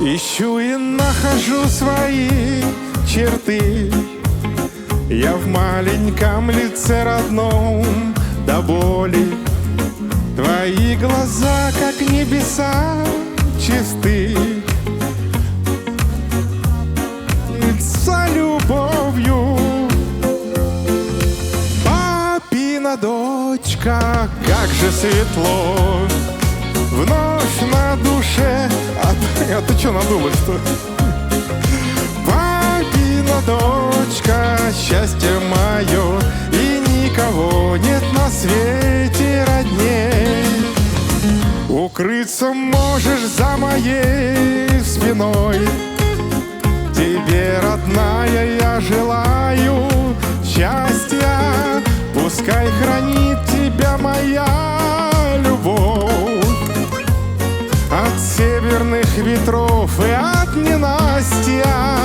Ищу и нахожу свои черты. Я в маленьком лице родном до боли. Твои глаза, как небеса, чисты. С любовью, папина дочка, как же светло вновь на душе. А ты что надулась-то? Папина дочка, счастье мое, и никого нет на свете родней. Укрыться можешь за моей спиной. Тебе, родная, я желаю счастья. Пускай хранит тебя моя любовь от северных ветров и от ненастья.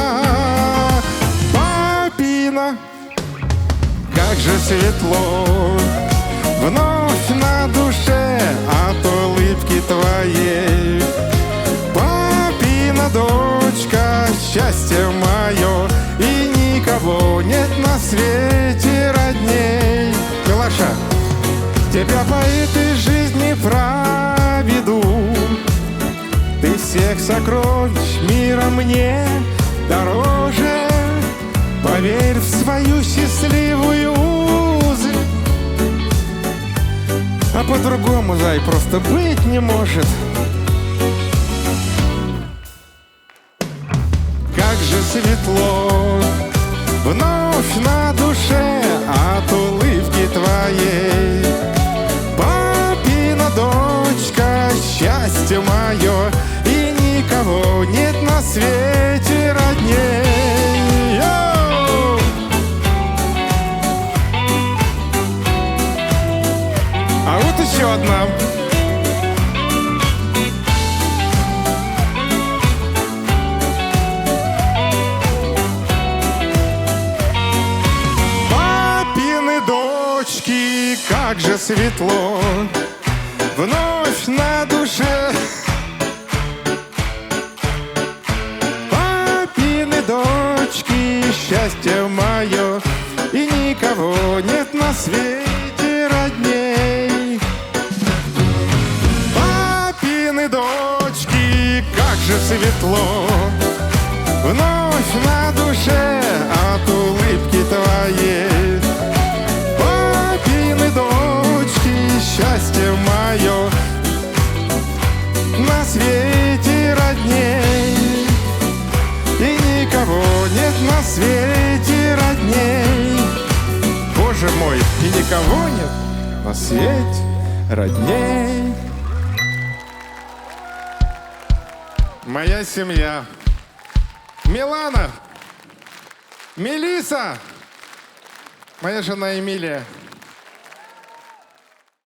Папина, как же светло вновь на душе от улыбки твоей. Папина дочка, счастье мое, и никого нет на свете родней. Милаша, тебя по этой жизни проведу. Ты всех сокровищ мира мне дороже. Поверь в свою счастливую жизнь. А по-другому, зай, просто быть не может. Как же светло вновь на душе от улыбки твоей. Папина дочка, счастье мое, и никого нет на свете родней. Йоу! А вот еще одна. Как же светло вновь на душе. Папины дочки, счастье мое, и никого нет на свете родней. Папины дочки, как же светло вновь на душе от улыбки твоей. Счастье мое на свете родней, и никого нет на свете родней. Боже мой, и никого нет на свете родней. Моя семья: Милана, Мелисса, моя жена Эмилия.